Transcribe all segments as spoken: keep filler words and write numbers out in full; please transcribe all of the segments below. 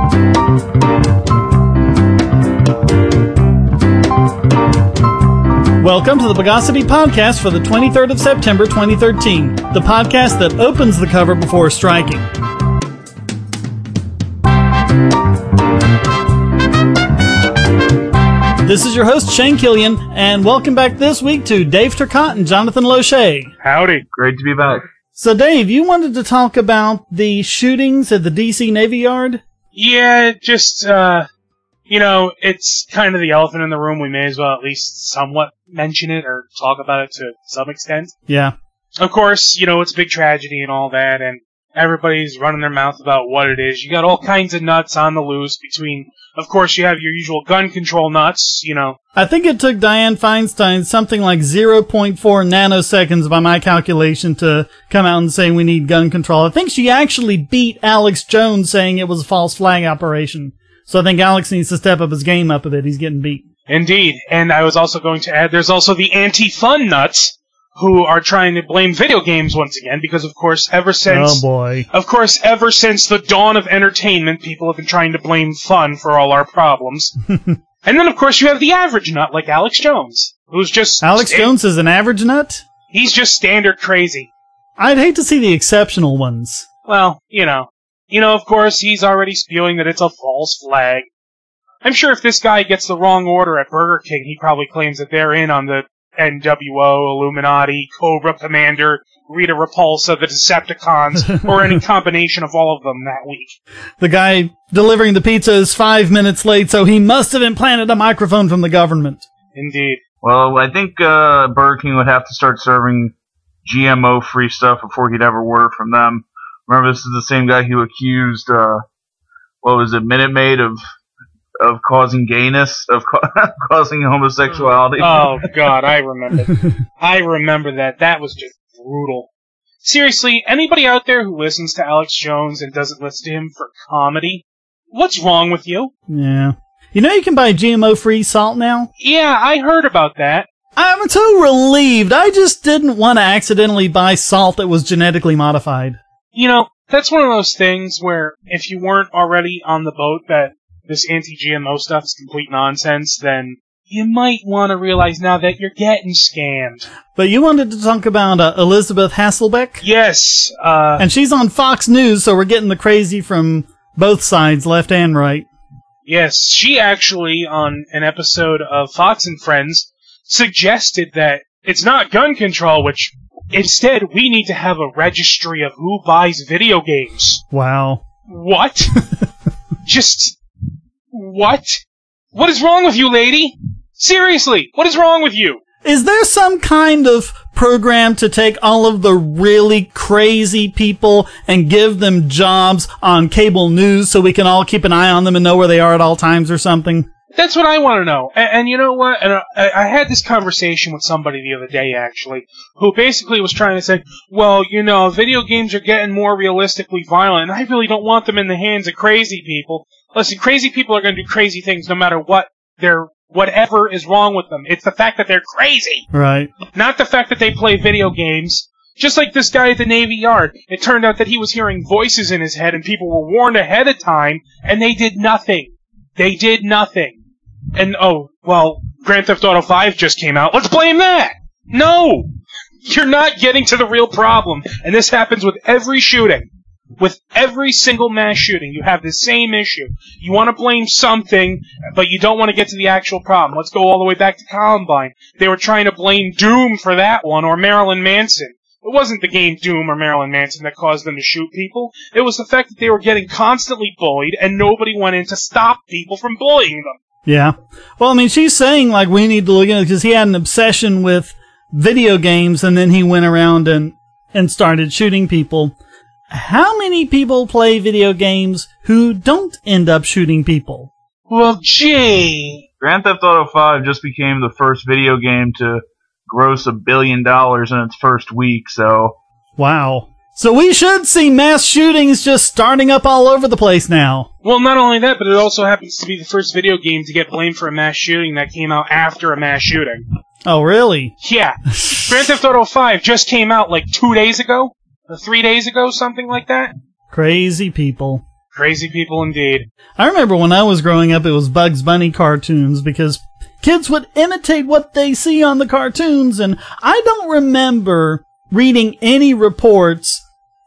Welcome to the Bogosity Podcast for the twenty-third of September twenty thirteen, the podcast that opens the cover before striking. This is your host, Shane Killian, and welcome back this week to Dave Turcotte and Jonathan Loche. Howdy. Great to be back. So, Dave, you wanted to talk about the shootings at the D C Navy Yard? Yeah, just, uh, you know, it's kind of the elephant in the room. We may as well at least somewhat mention it or talk about it to some extent. Yeah. Of course, you know, it's a big tragedy and all that, and everybody's running their mouth about what it is. You got all kinds of nuts on the loose between, of course, you have your usual gun control nuts, you know. I think it took Dianne Feinstein something like zero point four nanoseconds by my calculation to come out and say we need gun control. I think she actually beat Alex Jones saying it was a false flag operation. So I think Alex needs to step up his game up a bit. He's getting beat. Indeed. And I was also going to add, there's also the anti-fun nuts who are trying to blame video games once again, because of course ever since... Oh boy. Of course, ever since the dawn of entertainment, people have been trying to blame fun for all our problems. And then of course you have the average nut, like Alex Jones, who's just... Alex sta- Jones is an average nut? He's just standard crazy. I'd hate to see the exceptional ones. Well, you know. You know, of course, he's already spewing that it's a false flag. I'm sure if this guy gets the wrong order at Burger King, he probably claims that they're in on the N W O, Illuminati, Cobra Commander, Rita Repulsa, the Decepticons, or any combination of all of them that week. The guy delivering the pizza is five minutes late, so he must have implanted a microphone from the government. Indeed. Well, I think uh, Burger King would have to start serving G M O-free stuff before he'd ever order from them. Remember, this is the same guy who accused, uh, what was it, Minute Maid of of causing gayness, of ca- causing homosexuality. Oh, God, I remember. I remember that. That was just brutal. Seriously, anybody out there who listens to Alex Jones and doesn't listen to him for comedy, what's wrong with you? Yeah. You know you can buy G M O-free salt now? Yeah, I heard about that. I'm so relieved. I just didn't want to accidentally buy salt that was genetically modified. You know, that's one of those things where if you weren't already on the boat that this anti-G M O stuff is complete nonsense, then you might want to realize now that you're getting scammed. But you wanted to talk about uh, Elizabeth Hasselbeck? Yes. Uh, and she's on Fox News, so we're getting the crazy from both sides, left and right. Yes, she actually, on an episode of Fox and Friends, suggested that it's not gun control, which... Instead, we need to have a registry of who buys video games. Wow. What? Just... What? What is wrong with you, lady? Seriously, what is wrong with you? Is there some kind of program to take all of the really crazy people and give them jobs on cable news so we can all keep an eye on them and know where they are at all times or something? That's what I want to know. And, and you know what? And I, I had this conversation with somebody the other day, actually, who basically was trying to say, well, you know, video games are getting more realistically violent, and I really don't want them in the hands of crazy people. Listen, crazy people are going to do crazy things no matter what their whatever is wrong with them. It's the fact that they're crazy. Right. Not the fact that they play video games. Just like this guy at the Navy Yard. It turned out that he was hearing voices in his head, and people were warned ahead of time, and they did nothing. They did nothing. And, oh, well, Grand Theft Auto five just came out. Let's blame that! No! You're not getting to the real problem. And this happens with every shooting. With every single mass shooting, you have the same issue. You want to blame something, but you don't want to get to the actual problem. Let's go all the way back to Columbine. They were trying to blame Doom for that one, or Marilyn Manson. It wasn't the game Doom or Marilyn Manson that caused them to shoot people. It was the fact that they were getting constantly bullied, and nobody went in to stop people from bullying them. Yeah. Well, I mean, she's saying, like, we need to look at it, because he had an obsession with video games, and then he went around and, and started shooting people. How many people play video games who don't end up shooting people? Well, gee. Grand Theft Auto five just became the first video game to gross a billion dollars in its first week, so... Wow. So we should see mass shootings just starting up all over the place now. Well, not only that, but it also happens to be the first video game to get blamed for a mass shooting that came out after a mass shooting. Oh, really? Yeah. Grand Theft Auto five just came out like two days ago? Or three days ago, something like that? Crazy people. Crazy people indeed. I remember when I was growing up, it was Bugs Bunny cartoons because kids would imitate what they see on the cartoons, and I don't remember reading any reports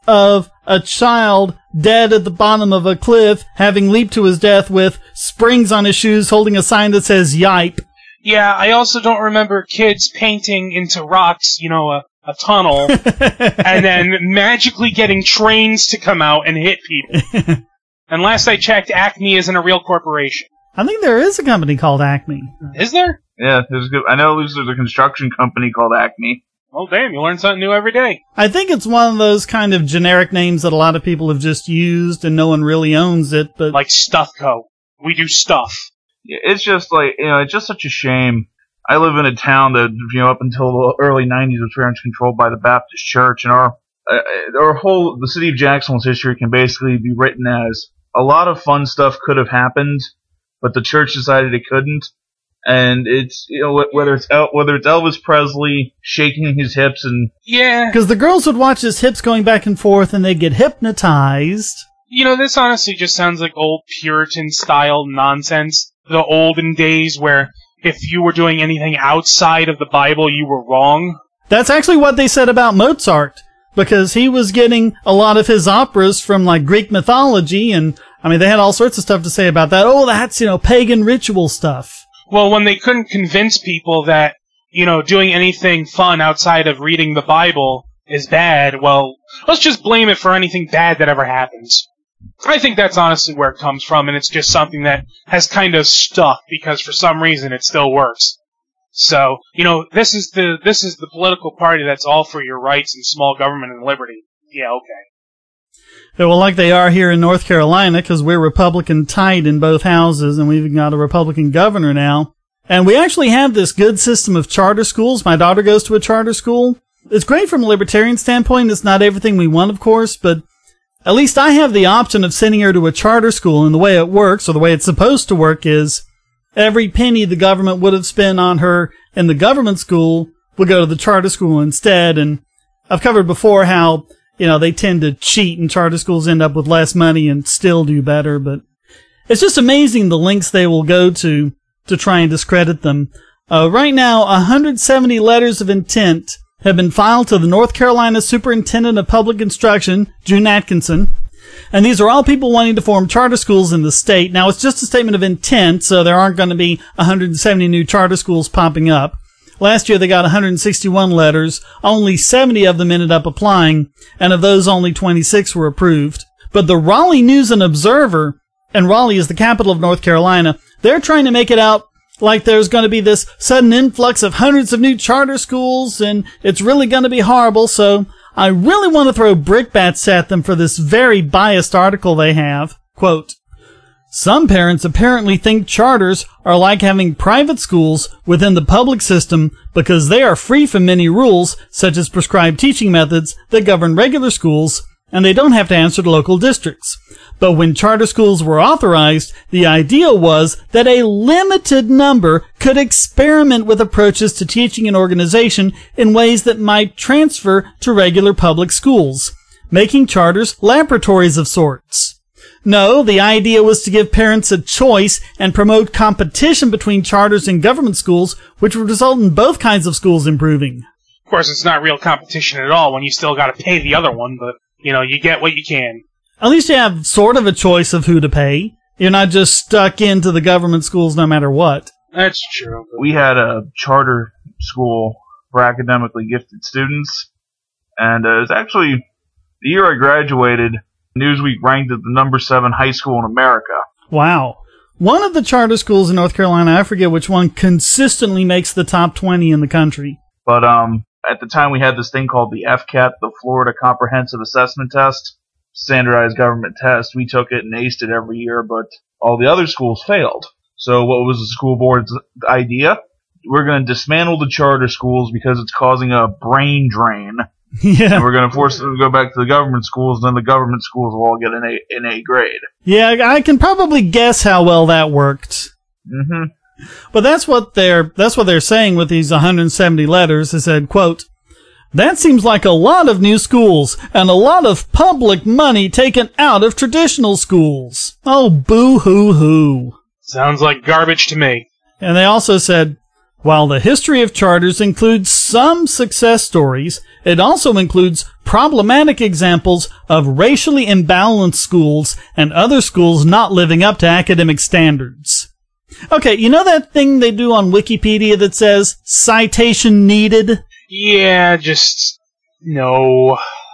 of a child dead at the bottom of a cliff, having leaped to his death with springs on his shoes, holding a sign that says "Yipe." Yeah, I also don't remember kids painting into rocks, you know, a, a tunnel, and then magically getting trains to come out and hit people. And last I checked, Acme isn't a real corporation. I think there is a company called Acme. Is there? Yeah, there's good. I know there's a construction company called Acme. Well, damn, you learn something new every day. I think it's one of those kind of generic names that a lot of people have just used and no one really owns it, but... Like Stuffco. We do stuff. Yeah, it's just like, you know, it's just such a shame. I live in a town that, you know, up until the early nineties was very much controlled by the Baptist Church, and our, uh, our whole, the city of Jacksonville's history can basically be written as a lot of fun stuff could have happened, but the church decided it couldn't. And it's, you know, whether it's El- whether it's Elvis Presley shaking his hips and... Yeah. Because the girls would watch his hips going back and forth and they'd get hypnotized. You know, this honestly just sounds like old Puritan-style nonsense. The olden days where if you were doing anything outside of the Bible, you were wrong. That's actually what they said about Mozart, because he was getting a lot of his operas from, like, Greek mythology, and, I mean, they had all sorts of stuff to say about that. Oh, that's, you know, pagan ritual stuff. Well, when they couldn't convince people that, you know, doing anything fun outside of reading the Bible is bad, well, let's just blame it for anything bad that ever happens. I think that's honestly where it comes from, and it's just something that has kind of stuck because for some reason it still works. So, you know, this is the this is the political party that's all for your rights and small government and liberty. Yeah, okay. Yeah, well, like they are here in North Carolina, because we're Republican tight in both houses, and we've got a Republican governor now. And we actually have this good system of charter schools. My daughter goes to a charter school. It's great from a libertarian standpoint. It's not everything we want, of course, but at least I have the option of sending her to a charter school, and the way it works, or the way it's supposed to work, is every penny the government would have spent on her in the government school would go to the charter school instead. And I've covered before how, you know, they tend to cheat and charter schools end up with less money and still do better, but it's just amazing the lengths they will go to to try and discredit them. Uh, right now, one hundred seventy letters of intent have been filed to the North Carolina Superintendent of Public Instruction, June Atkinson, and these are all people wanting to form charter schools in the state. Now, it's just a statement of intent, so there aren't going to be one hundred seventy new charter schools popping up. Last year, they got one hundred sixty-one letters. Only seventy of them ended up applying, and of those, only twenty-six were approved. But the Raleigh News and Observer, and Raleigh is the capital of North Carolina, they're trying to make it out like there's going to be this sudden influx of hundreds of new charter schools, and it's really going to be horrible, so I really want to throw brickbats at them for this very biased article they have. Quote, "Some parents apparently think charters are like having private schools within the public system because they are free from many rules, such as prescribed teaching methods that govern regular schools, and they don't have to answer to local districts. But when charter schools were authorized, the idea was that a limited number could experiment with approaches to teaching and organization in ways that might transfer to regular public schools, making charters laboratories of sorts. No, the idea was to give parents a choice and promote competition between charters and government schools, which would result in both kinds of schools improving." Of course, it's not real competition at all when you still got to pay the other one, but, you know, you get what you can. At least you have sort of a choice of who to pay. You're not just stuck into the government schools no matter what. That's true. We had a charter school for academically gifted students, and uh, it was actually the year I graduated, Newsweek ranked it the number seven high school in America. Wow. One of the charter schools in North Carolina, I forget which one, consistently makes the top twenty in the country. But um, at the time we had this thing called the F C A T, the Florida Comprehensive Assessment Test, standardized government test. We took it and aced it every year, but all the other schools failed. So what was the school board's idea? We're going to dismantle the charter schools because it's causing a brain drain. Yeah. And we're going to force them to go back to the government schools, and then the government schools will all get an A, an A grade. Yeah, I can probably guess how well that worked. Mm-hmm. But that's what they're, that's what they're saying with these one hundred seventy letters. They said, quote, That seems like a lot of new schools and a lot of public money taken out of traditional schools. Oh, boo-hoo-hoo. Sounds like garbage to me. And they also said, while the history of charters includes some success stories, it also includes problematic examples of racially imbalanced schools and other schools not living up to academic standards. Okay, you know that thing they do on Wikipedia that says, citation needed? Yeah, just, no,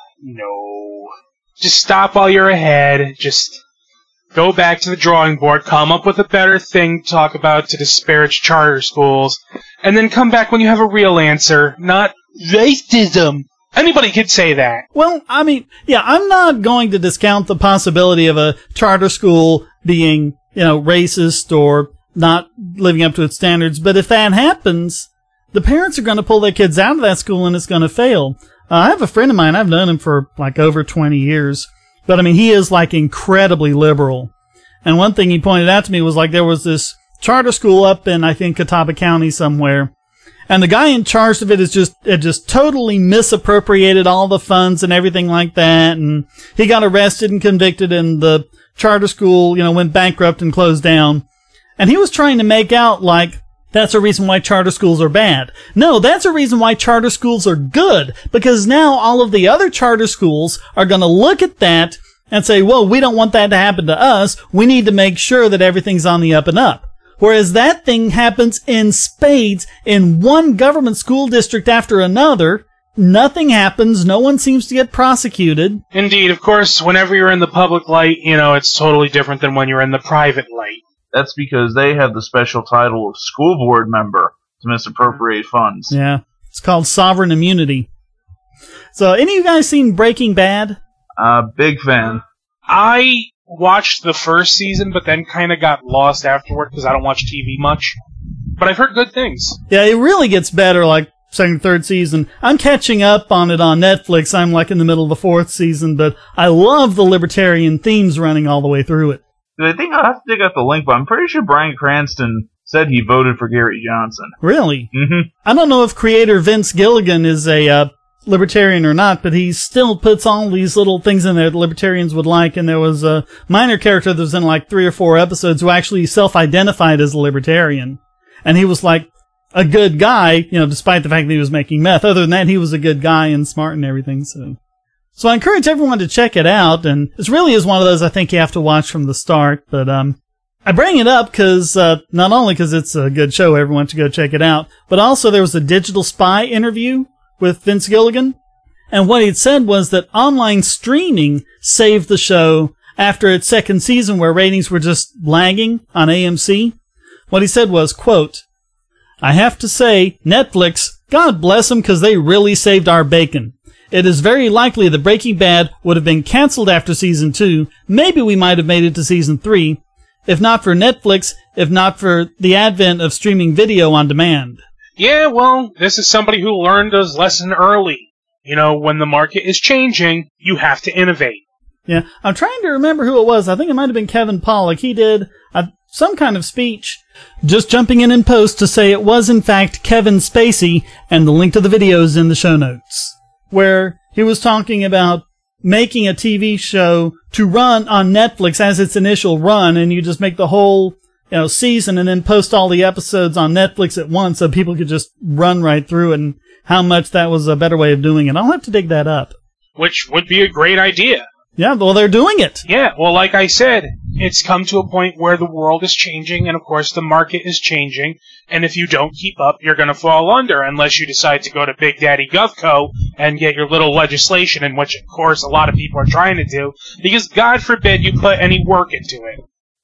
no. Just stop while you're ahead. Just go back to the drawing board, come up with a better thing to talk about to disparage charter schools, and then come back when you have a real answer, not racism. Anybody could say that. Well, I mean, yeah, I'm not going to discount the possibility of a charter school being, you know, racist or not living up to its standards, but if that happens, the parents are going to pull their kids out of that school and it's going to fail. Uh, I have a friend of mine, I've known him for like over twenty years, but I mean, he is like incredibly liberal. And one thing he pointed out to me was like there was this charter school up in, I think, Catawba County somewhere, and the guy in charge of it is just, it just totally misappropriated all the funds and everything like that, and he got arrested and convicted, and the charter school, you know, went bankrupt and closed down. And he was trying to make out like that's a reason why charter schools are bad. No, that's a reason why charter schools are good, because now all of the other charter schools are going to look at that and say, well, we don't want that to happen to us. We need to make sure that everything's on the up and up. Whereas that thing happens in spades in one government school district after another. Nothing happens. No one seems to get prosecuted. Indeed, of course, whenever you're in the public light, you know, it's totally different than when you're in the private light. That's because they have the special title of school board member to misappropriate funds. Yeah, it's called sovereign immunity. So, any of you guys seen Breaking Bad? Uh, big fan. I watched the first season, but then kind of got lost afterward because I don't watch T V much. But I've heard good things. Yeah, it really gets better, like, second, third season. I'm catching up on it on Netflix. I'm, like, in the middle of the fourth season, but I love the libertarian themes running all the way through it. I think I'll have to dig out the link, but I'm pretty sure Bryan Cranston said he voted for Gary Johnson. Really? Mm-hmm. I don't know if creator Vince Gilligan is a uh, libertarian or not, but he still puts all these little things in there that libertarians would like, and there was a minor character that was in like three or four episodes who actually self-identified as a libertarian. And he was like a good guy, you know, despite the fact that he was making meth. Other than that, he was a good guy and smart and everything, so... So I encourage everyone to check it out, and this really is one of those I think you have to watch from the start, but um, I bring it up because, uh, not only because it's a good show, everyone should go check it out, but also there was a Digital Spy interview with Vince Gilligan, and what he'd said was that online streaming saved the show after its second season where ratings were just lagging on A M C. What he said was, quote, "I have to say, Netflix, God bless them because they really saved our bacon. It is very likely that Breaking Bad would have been canceled after season two. Maybe we might have made it to season three, if not for Netflix, if not for the advent of streaming video on demand." Yeah, well, this is somebody who learned his lesson early. You know, when the market is changing, you have to innovate. Yeah, I'm trying to remember who it was. I think it might have been Kevin Pollak. He did a, some kind of speech, just jumping in in post to say it was in fact Kevin Spacey, and the link to the video is in the show notes, where he was talking about making a T V show to run on Netflix as its initial run, and you just make the whole, you know, season and then post all the episodes on Netflix at once so people could just run right through it, and how much that was a better way of doing it. I'll have to dig that up. Which would be a great idea. Yeah, well, they're doing it. Yeah, well, like I said, it's come to a point where the world is changing, and of course the market is changing, and if you don't keep up, you're going to fall under, unless you decide to go to Big Daddy GovCo and get your little legislation, in which, of course, a lot of people are trying to do, because God forbid you put any work into it.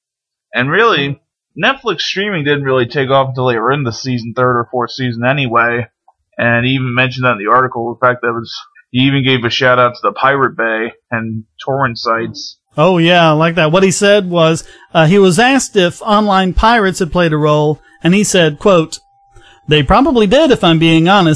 And really, Netflix streaming didn't really take off until they were in the season third or fourth season anyway, and he even mentioned that in the article, the fact that it was... He even gave a shout out to the Pirate Bay and torrent sites. Oh, yeah, I like that. What he said was, uh, he was asked if online pirates had played a role, and he said, quote, "They probably did, if I'm being honest.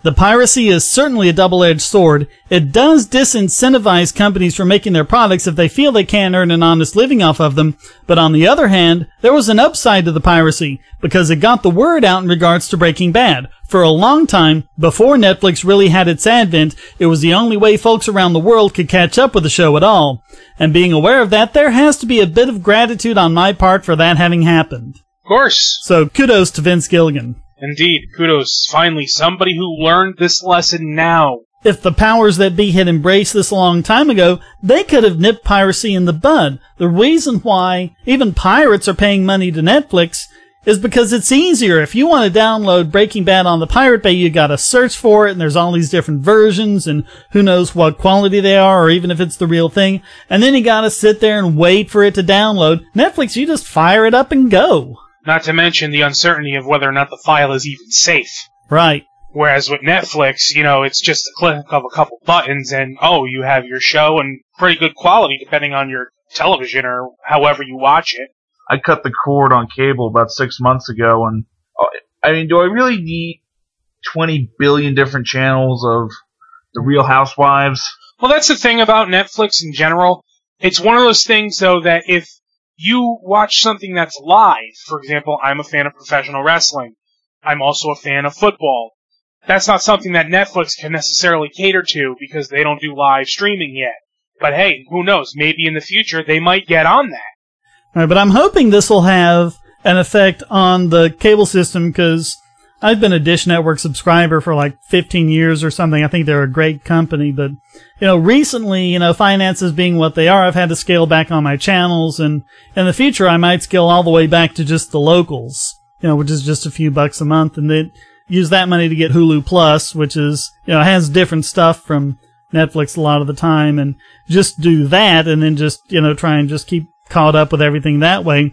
The piracy is certainly a double-edged sword. It does disincentivize companies from making their products if they feel they can't earn an honest living off of them. But on the other hand, there was an upside to the piracy, because it got the word out in regards to Breaking Bad. For a long time, before Netflix really had its advent, it was the only way folks around the world could catch up with the show at all. And being aware of that, there has to be a bit of gratitude on my part for that having happened. Of course. So kudos to Vince Gilligan. Indeed, kudos. Finally, somebody who learned this lesson now. If the powers that be had embraced this a long time ago, they could have nipped piracy in the bud. The reason why even pirates are paying money to Netflix is because it's easier. If you want to download Breaking Bad on the Pirate Bay, you gotta search for it, and there's all these different versions, and who knows what quality they are, or even if it's the real thing. And then you gotta sit there and wait for it to download. Netflix, you just fire it up and go. Not to mention the uncertainty of whether or not the file is even safe. Right. Whereas with Netflix, you know, it's just a click of a couple buttons and, oh, you have your show and pretty good quality depending on your television or however you watch it. I cut the cord on cable about six months ago, and I mean, do I really need twenty billion different channels of The Real Housewives? Well, that's the thing about Netflix in general. It's one of those things, though, that if you watch something that's live, for example, I'm a fan of professional wrestling. I'm also a fan of football. That's not something that Netflix can necessarily cater to because they don't do live streaming yet. But hey, who knows? Maybe in the future they might get on that. All right, but I'm hoping this will have an effect on the cable system because I've been a Dish Network subscriber for like fifteen years or something. I think they're a great company, but you know, recently, you know, finances being what they are, I've had to scale back on my channels, and in the future I might scale all the way back to just the locals, you know, which is just a few bucks a month, and then use that money to get Hulu Plus, which is, you know, has different stuff from Netflix a lot of the time, and just do that, and then just, you know, try and just keep caught up with everything that way.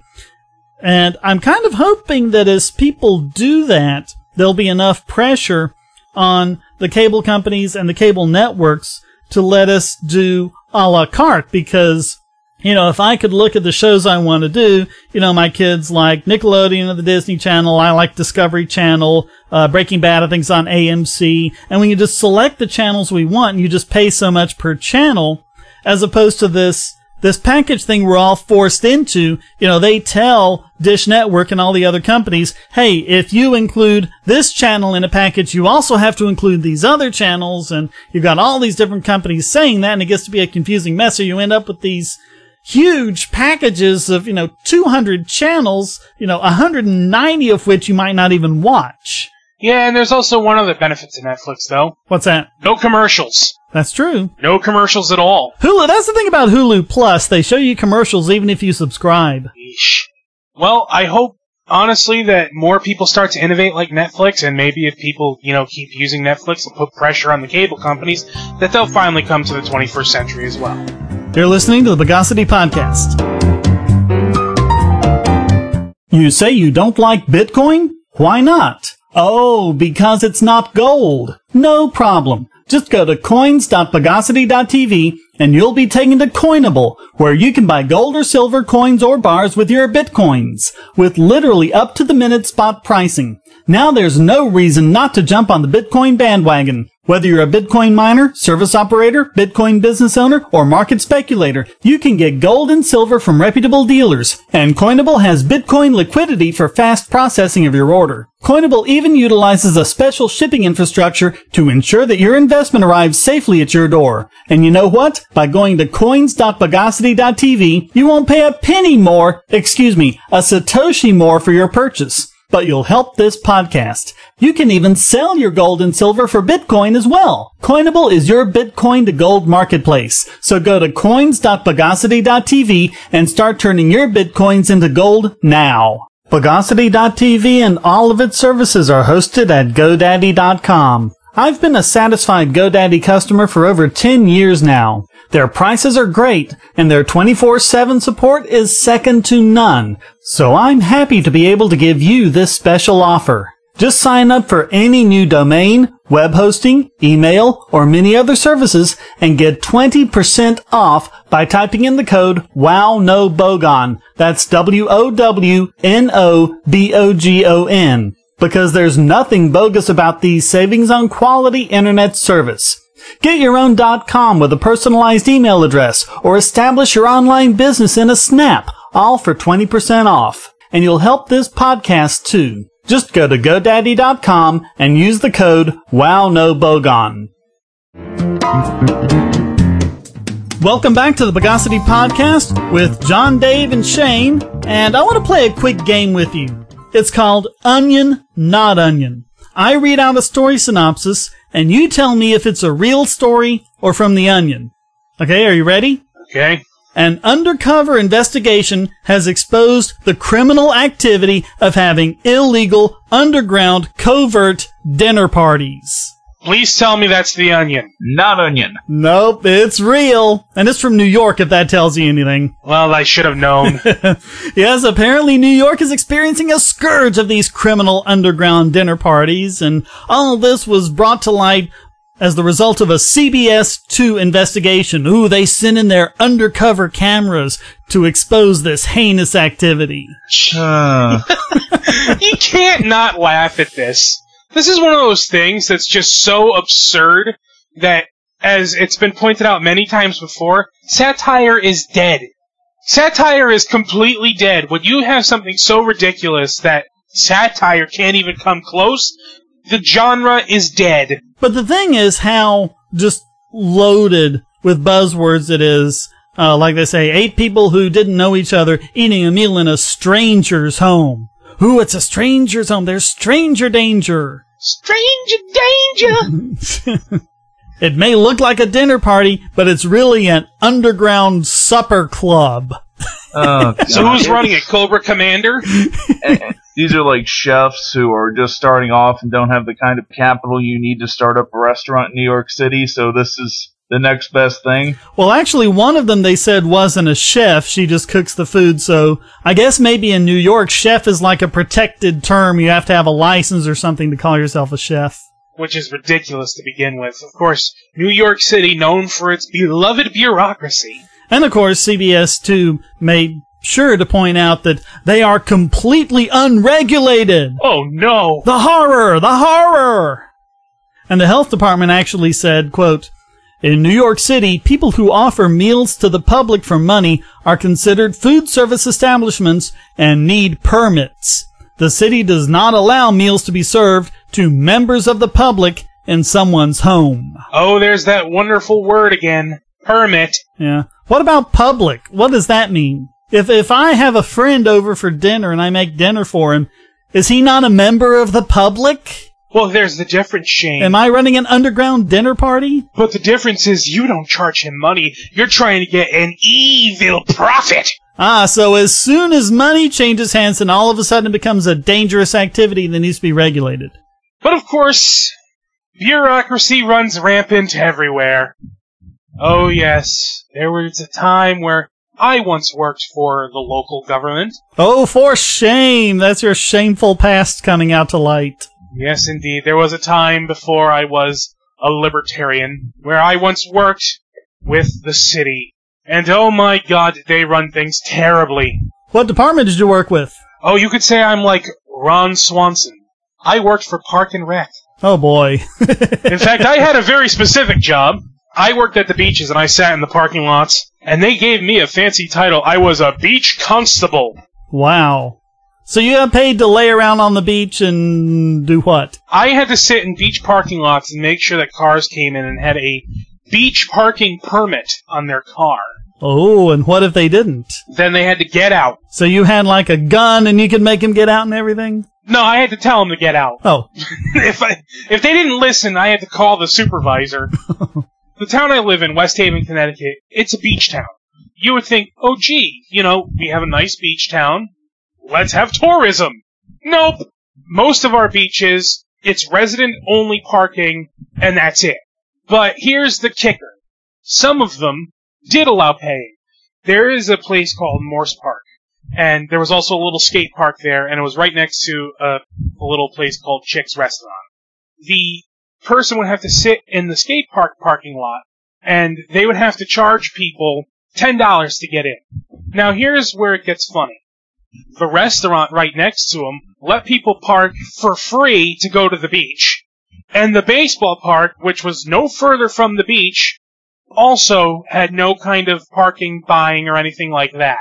And I'm kind of hoping that as people do that, there'll be enough pressure on the cable companies and the cable networks to let us do a la carte, because, you know, if I could look at the shows I want to do, you know, my kids like Nickelodeon or the Disney Channel, I like Discovery Channel, uh, Breaking Bad, I think, is on A M C, and we can just select the channels we want, and you just pay so much per channel, as opposed to this This package thing we're all forced into. You know, they tell Dish Network and all the other companies, hey, if you include this channel in a package, you also have to include these other channels, and you've got all these different companies saying that, and it gets to be a confusing mess, so you end up with these huge packages of, you know, two hundred channels, you know, one hundred ninety of which you might not even watch. Yeah, and there's also one other benefit to Netflix, though. What's that? No commercials. That's true. No commercials at all. Hulu, that's the thing about Hulu Plus. They show you commercials even if you subscribe. Eesh. Well, I hope, honestly, that more people start to innovate like Netflix, and maybe if people, you know, keep using Netflix and put pressure on the cable companies, that they'll finally come to the twenty-first century as well. You're listening to the Bogosity Podcast. You say you don't like Bitcoin? Why not? Oh, because it's not gold. No problem. Just go to coins dot bogosity dot t v and you'll be taken to Coinable, where you can buy gold or silver coins or bars with your Bitcoins, with literally up-to-the-minute spot pricing. Now there's no reason not to jump on the Bitcoin bandwagon. Whether you're a Bitcoin miner, service operator, Bitcoin business owner, or market speculator, you can get gold and silver from reputable dealers. And Coinable has Bitcoin liquidity for fast processing of your order. Coinable even utilizes a special shipping infrastructure to ensure that your investment arrives safely at your door. And you know what? By going to coins dot bogosity dot t v, you won't pay a penny more, excuse me, a Satoshi more for your purchase. But you'll help this podcast. You can even sell your gold and silver for Bitcoin as well. Coinable is your Bitcoin to gold marketplace. So go to coins dot bogosity dot t v and start turning your Bitcoins into gold now. Bogosity dot t v and all of its services are hosted at GoDaddy dot com. I've been a satisfied GoDaddy customer for over ten years now. Their prices are great, and their twenty-four seven support is second to none. So I'm happy to be able to give you this special offer. Just sign up for any new domain, web hosting, email, or many other services and get twenty percent off by typing in the code WOWNOBOGON. That's W O W N O B O G O N. because there's nothing bogus about these savings on quality internet service. Get your own .com with a personalized email address or establish your online business in a snap, all for twenty percent off. And you'll help this podcast too. Just go to GoDaddy dot com and use the code WowNoBogon. Welcome back to the Bogosity Podcast with John, Dave, and Shane, and I want to play a quick game with you. It's called Onion, Not Onion. I read out a story synopsis, and you tell me if it's a real story or from the Onion. Okay, are you ready? Okay. An undercover investigation has exposed the criminal activity of having illegal, underground, covert dinner parties. Please tell me that's the Onion. Not Onion. Nope, it's real. And it's from New York, if that tells you anything. Well, I should have known. Yes, apparently New York is experiencing a scourge of these criminal underground dinner parties, and all of this was brought to light as the result of a C B S two investigation. Ooh, they sent in their undercover cameras to expose this heinous activity. Uh, You can't not laugh at this. This is one of those things that's just so absurd that, as it's been pointed out many times before, satire is dead. Satire is completely dead. When you have something so ridiculous that satire can't even come close, the genre is dead. But the thing is how just loaded with buzzwords it is. Uh, like they say, eight people who didn't know each other eating a meal in a stranger's home. Ooh, it's a stranger's home. There's stranger danger. Stranger danger! It may look like a dinner party, but it's really an underground supper club. oh, So who's running it? Cobra Commander? These are like chefs who are just starting off and don't have the kind of capital you need to start up a restaurant in New York City, so this is the next best thing. Well, actually, one of them they said wasn't a chef. She just cooks the food. So I guess maybe in New York, chef is like a protected term. You have to have a license or something to call yourself a chef. Which is ridiculous to begin with. Of course, New York City, known for its beloved bureaucracy. And of course, C B S two made sure to point out that they are completely unregulated. Oh no! The horror! The horror! And the health department actually said, quote, in New York City, people who offer meals to the public for money are considered food service establishments and need permits. The city does not allow meals to be served to members of the public in someone's home. Oh, there's that wonderful word again. Permit. Yeah. What about public? What does that mean? If if I have a friend over for dinner and I make dinner for him, is he not a member of the public? Well, there's the difference, Shane. Am I running an underground dinner party? But the difference is you don't charge him money. You're trying to get an evil profit. Ah, so as soon as money changes hands, then all of a sudden it becomes a dangerous activity that needs to be regulated. But of course, bureaucracy runs rampant everywhere. Oh yes, there was a time where I once worked for the local government. Oh, for shame! That's your shameful past coming out to light. Yes, indeed. There was a time before I was a libertarian where I once worked with the city. And oh my god, did they run things terribly. What department did you work with? Oh, you could say I'm like Ron Swanson. I worked for Park and Rec. Oh boy. In fact, I had a very specific job. I worked at the beaches and I sat in the parking lots. And they gave me a fancy title. I was a beach constable. Wow. So you got paid to lay around on the beach and do what? I had to sit in beach parking lots and make sure that cars came in and had a beach parking permit on their car. Oh, and what if they didn't? Then they had to get out. So you had like a gun and you could make them get out and everything? No, I had to tell them to get out. Oh. if I, if they didn't listen, I had to call the supervisor. The town I live in, West Haven, Connecticut, it's a beach town. You would think, oh gee, you know, we have a nice beach town. Let's have tourism. Nope. Most of our beaches, it's resident-only parking, and that's it. But here's the kicker. Some of them did allow paying. There is a place called Morse Park, and there was also a little skate park there, and it was right next to a, a little place called Chick's Restaurant. The person would have to sit in the skate park parking lot, and they would have to charge people ten dollars to get in. Now here's where it gets funny. the restaurant right next to them let people park for free to go to the beach. And the baseball park, which was no further from the beach, also had no kind of parking, buying, or anything like that.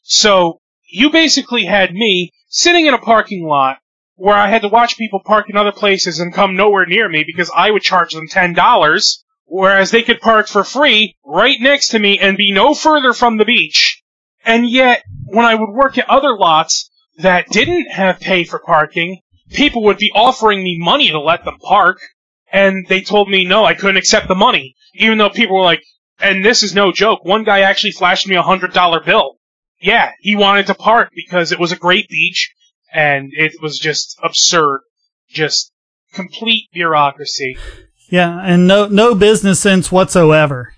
So, you basically had me sitting in a parking lot where I had to watch people park in other places and come nowhere near me because I would charge them ten dollars, whereas they could park for free right next to me and be no further from the beach. And yet, when I would work at other lots that didn't have pay for parking, people would be offering me money to let them park, and they told me no, I couldn't accept the money, even though people were like, and this is no joke, one guy actually flashed me a one hundred dollar bill. Yeah, he wanted to park because it was a great beach, and it was just absurd. Just complete bureaucracy. Yeah, and no no business sense whatsoever.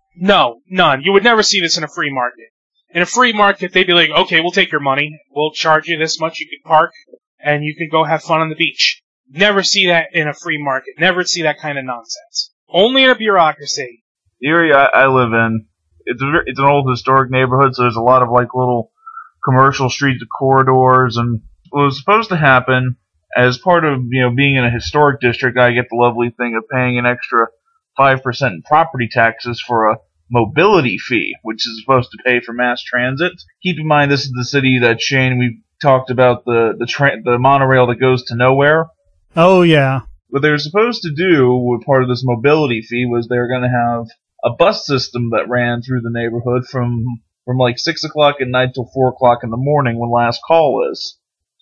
No, none. You would never see this in a free market. In a free market, they'd be like, okay, we'll take your money, we'll charge you this much, you can park, and you can go have fun on the beach. Never see that in a free market. Never see that kind of nonsense. Only in a bureaucracy. The area I, I live in, it's a, it's an old historic neighborhood, so there's a lot of like little commercial streets, corridors, and what was supposed to happen as part of, you know, being in a historic district, I get the lovely thing of paying an extra five percent in property taxes for a mobility fee, which is supposed to pay for mass transit. Keep in mind, this is the city that Shane, we talked about the the, tra- the monorail that goes to nowhere. Oh, yeah. What they were supposed to do with part of this mobility fee was they were going to have a bus system that ran through the neighborhood from from like six o'clock at night till four o'clock in the morning when last call is.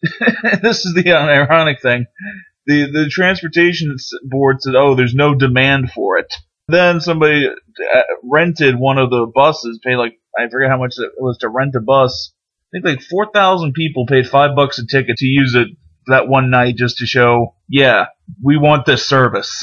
This is the ironic thing. The the transportation board said, oh, there's no demand for it. Then somebody rented one of the buses, paid like, I forget how much it was to rent a bus. I think like four thousand people paid five bucks a ticket to use it that one night just to show, yeah, we want this service.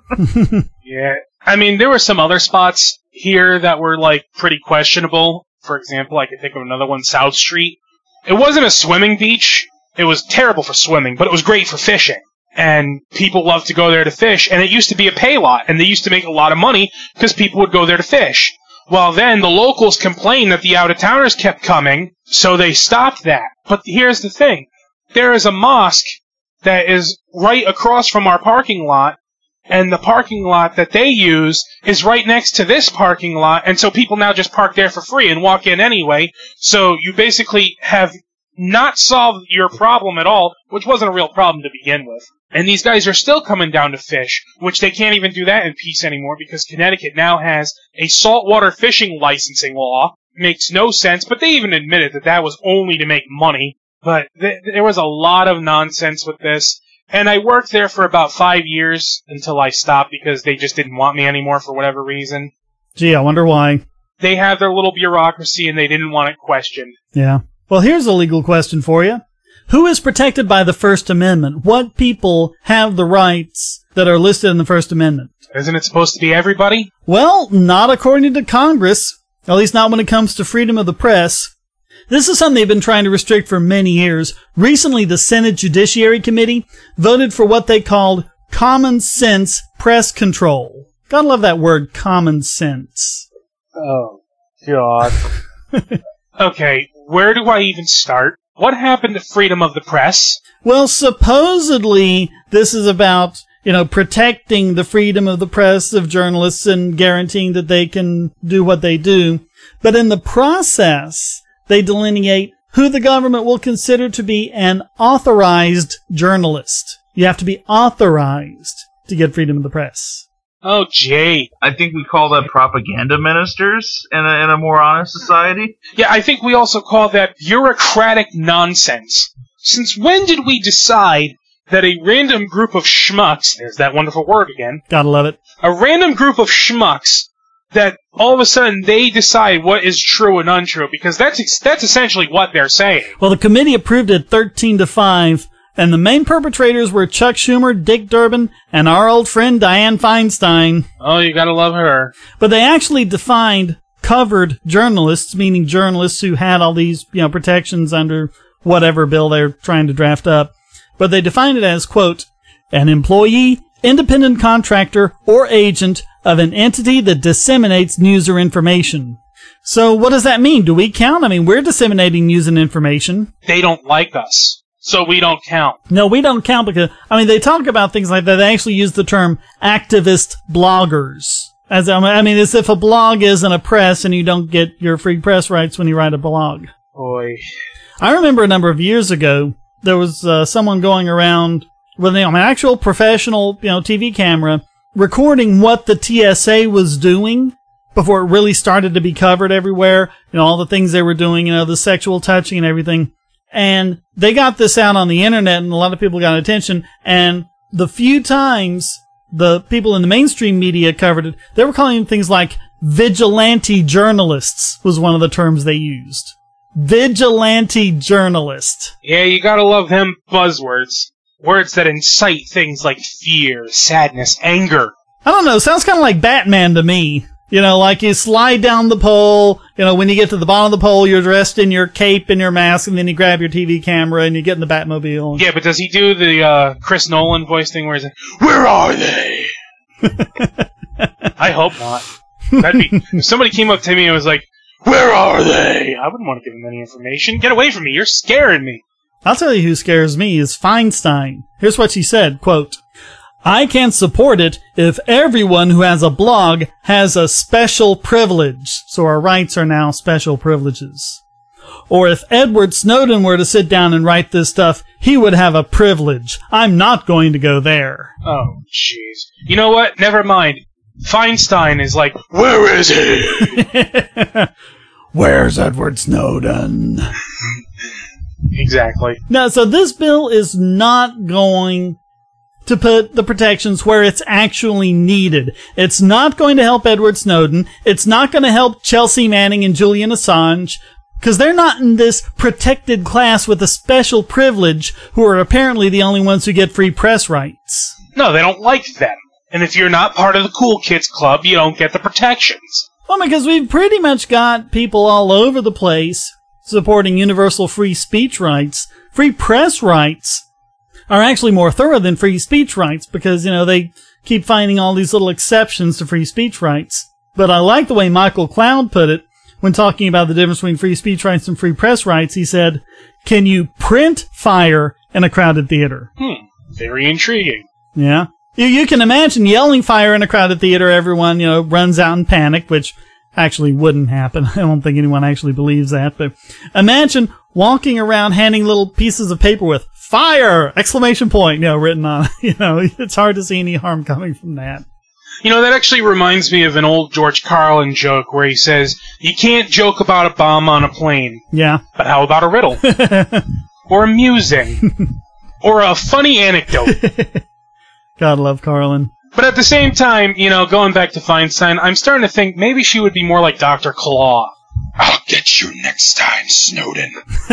Yeah. I mean, there were some other spots here that were like pretty questionable. For example, I could think of another one, South Street. It wasn't a swimming beach. It was terrible for swimming, but it was great for fishing. And people loved to go there to fish, and it used to be a pay lot, and they used to make a lot of money because people would go there to fish. Well, then the locals complained that the out-of-towners kept coming, so they stopped that. But here's the thing. There is a mosque that is right across from our parking lot, and the parking lot that they use is right next to this parking lot, and so people now just park there for free and walk in anyway. So you basically have not solved your problem at all, which wasn't a real problem to begin with. And these guys are still coming down to fish, which they can't even do that in peace anymore because Connecticut now has a saltwater fishing licensing law. Makes no sense, but they even admitted that that was only to make money. But th- there was a lot of nonsense with this. And I worked there for about five years until I stopped because they just didn't want me anymore for whatever reason. Gee, I wonder why. They have their little bureaucracy and they didn't want it questioned. Yeah. Well, here's a legal question for you. Who is protected by the First Amendment? What people have the rights that are listed in the First Amendment? Isn't it supposed to be everybody? Well, not according to Congress. At least not when it comes to freedom of the press. This is something they've been trying to restrict for many years. Recently, the Senate Judiciary Committee voted for what they called common sense press control. Gotta love that word, common sense. Oh, God. Okay, where do I even start? What happened to freedom of the press? Well, supposedly, this is about, you know, protecting the freedom of the press, of journalists, and guaranteeing that they can do what they do. But in the process, they delineate who the government will consider to be an authorized journalist. You have to be authorized to get freedom of the press. Oh, Jay. I think we call that propaganda ministers in a, in a more honest society. Yeah, I think we also call that bureaucratic nonsense. Since when did we decide that a random group of schmucks, there's that wonderful word again. Gotta love it. A random group of schmucks that all of a sudden they decide what is true and untrue, because that's that's essentially what they're saying. Well, the committee approved it thirteen to five, and the main perpetrators were Chuck Schumer, Dick Durbin, and our old friend Dianne Feinstein. Oh, you gotta love her. But they actually defined covered journalists, meaning journalists who had all these, you know, protections under whatever bill they're trying to draft up. But they defined it as, quote, an employee, independent contractor, or agent of an entity that disseminates news or information. So what does that mean? Do we count? I mean, we're disseminating news and information. They don't like us, so we don't count. No, we don't count because, I mean, they talk about things like that. They actually use the term activist bloggers. As I mean, as if a blog isn't a press and you don't get your free press rights when you write a blog. Boy. I remember a number of years ago, there was uh, someone going around with an actual professional, you know, T V camera recording what the T S A was doing before it really started to be covered everywhere. You know, all the things they were doing, you know, the sexual touching and everything. And they got this out on the internet and a lot of people got attention. And the few times the people in the mainstream media covered it, they were calling things like vigilante journalists was one of the terms they used. Vigilante journalist. Yeah, you gotta love them buzzwords. Words that incite things like fear, sadness, anger. I don't know, sounds kind of like Batman to me. You know, like you slide down the pole, you know, when you get to the bottom of the pole, you're dressed in your cape and your mask, and then you grab your T V camera and you get in the Batmobile. Yeah, but does he do the uh, Chris Nolan voice thing where he's like, where are they? I hope not. That'd be, if somebody came up to me and was like, where are they? I wouldn't want to give them any information. Get away from me, you're scaring me. I'll tell you who scares me is Feinstein. Here's what she said, quote, I can support it if everyone who has a blog has a special privilege. So our rights are now special privileges. Or if Edward Snowden were to sit down and write this stuff, he would have a privilege. I'm not going to go there. Oh, jeez. You know what? Never mind. Feinstein is like, where is he? Where's Edward Snowden? Exactly. Now, so this bill is not going to put the protections where it's actually needed. It's not going to help Edward Snowden. It's not going to help Chelsea Manning and Julian Assange, because they're not in this protected class with a special privilege who are apparently the only ones who get free press rights. No, they don't like them. And if you're not part of the cool kids club, you don't get the protections. Well, because we've pretty much got people all over the place supporting universal free speech rights. Free press rights are actually more thorough than free speech rights because, you know, they keep finding all these little exceptions to free speech rights. But I like the way Michael Cloud put it when talking about the difference between free speech rights and free press rights. He said, can you print fire in a crowded theater? Hmm, very intriguing. Yeah. You, you can imagine yelling fire in a crowded theater, everyone, you know, runs out in panic, which actually wouldn't happen. I don't think anyone actually believes that, but imagine walking around handing little pieces of paper with fire! Exclamation point, you know, written on it. You know, it's hard to see any harm coming from that. You know, that actually reminds me of an old George Carlin joke where he says, you can't joke about a bomb on a plane. Yeah. But how about a riddle? Or amusing? Or a funny anecdote? God love Carlin. But at the same time, you know, going back to Feinstein, I'm starting to think maybe she would be more like Doctor Claw. I'll get you next time, Snowden.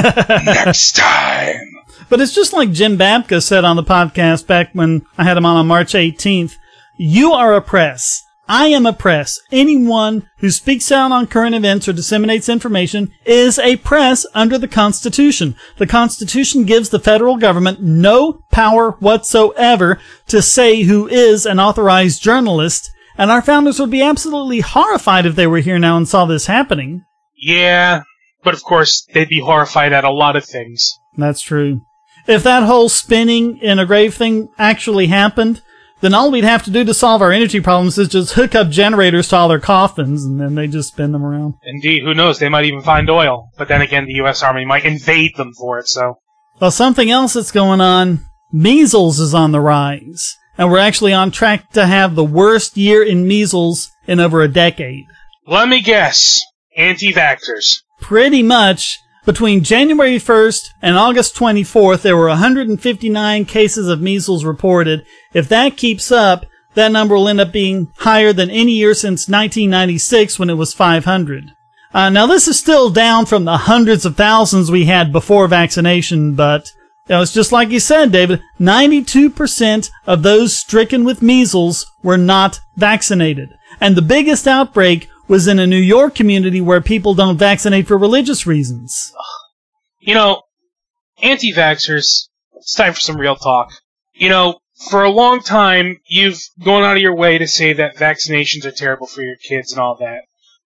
Next time. But it's just like Jim Babka said on the podcast back when I had him on on March eighteenth. You are a press. I am a press. Anyone who speaks out on current events or disseminates information is a press under the Constitution. The Constitution gives the federal government no power whatsoever to say who is an authorized journalist, and our founders would be absolutely horrified if they were here now and saw this happening. Yeah, but of course, they'd be horrified at a lot of things. That's true. If that whole spinning in a grave thing actually happened, then all we'd have to do to solve our energy problems is just hook up generators to all their coffins, and then they just spin them around. Indeed, who knows? They might even find oil. But then again, the U S Army might invade them for it, so... Well, something else that's going on, measles is on the rise. And we're actually on track to have the worst year in measles in over a decade. Let me guess. Anti-vaxxers. Pretty much. Between January first and August twenty-fourth, there were one hundred fifty-nine cases of measles reported. If that keeps up, that number will end up being higher than any year since nineteen ninety-six when it was five hundred. Uh, now this is still down from the hundreds of thousands we had before vaccination, but you know, it's just like you said, David, ninety-two percent of those stricken with measles were not vaccinated. And the biggest outbreak was in a New York community where people don't vaccinate for religious reasons. You know, anti-vaxxers, it's time for some real talk. You know, for a long time, you've gone out of your way to say that vaccinations are terrible for your kids and all that.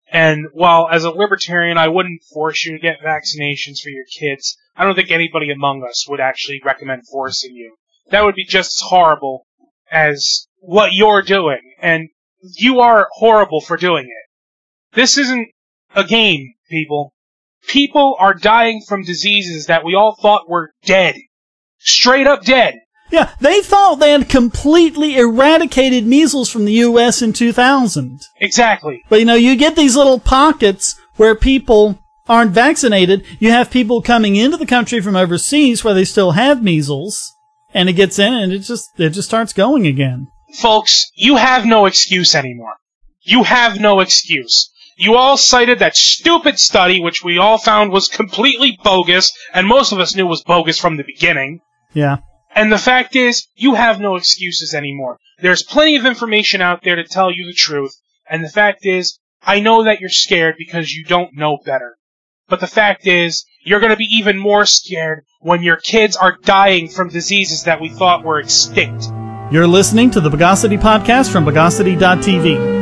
And while as a libertarian I wouldn't force you to get vaccinations for your kids, I don't think anybody among us would actually recommend forcing you. That would be just as horrible as what you're doing, and you are horrible for doing it. This isn't a game, people. People are dying from diseases that we all thought were dead. Straight up dead. Yeah, they thought they had completely eradicated measles from the U S in two thousand. Exactly. But, you know, you get these little pockets where people aren't vaccinated. You have people coming into the country from overseas where they still have measles, and it gets in and it just it just starts going again. Folks, you have no excuse anymore. You have no excuse. You all cited that stupid study, which we all found was completely bogus, and most of us knew was bogus from the beginning. Yeah. And the fact is, you have no excuses anymore. There's plenty of information out there to tell you the truth, and the fact is, I know that you're scared because you don't know better. But the fact is, you're going to be even more scared when your kids are dying from diseases that we thought were extinct. You're listening to the Bogosity Podcast from Bogosity dot t v.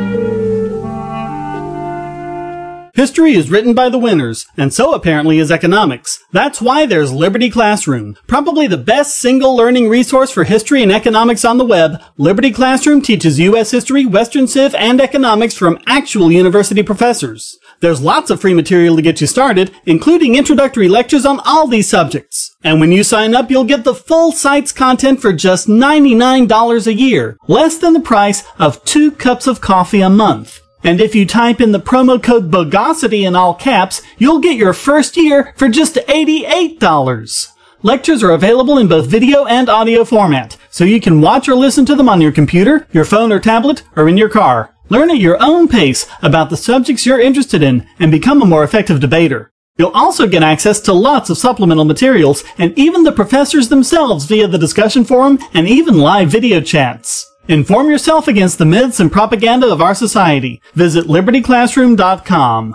History is written by the winners, and so apparently is economics. That's why there's Liberty Classroom. Probably the best single learning resource for history and economics on the web, Liberty Classroom teaches U S history, Western Civ, and economics from actual university professors. There's lots of free material to get you started, including introductory lectures on all these subjects. And when you sign up, you'll get the full site's content for just ninety-nine dollars a year, less than the price of two cups of coffee a month. And if you type in the promo code BOGOSITY in all caps, you'll get your first year for just eighty-eight dollars. Lectures are available in both video and audio format, so you can watch or listen to them on your computer, your phone or tablet, or in your car. Learn at your own pace about the subjects you're interested in and become a more effective debater. You'll also get access to lots of supplemental materials and even the professors themselves via the discussion forum and even live video chats. Inform yourself against the myths and propaganda of our society. Visit liberty classroom dot com.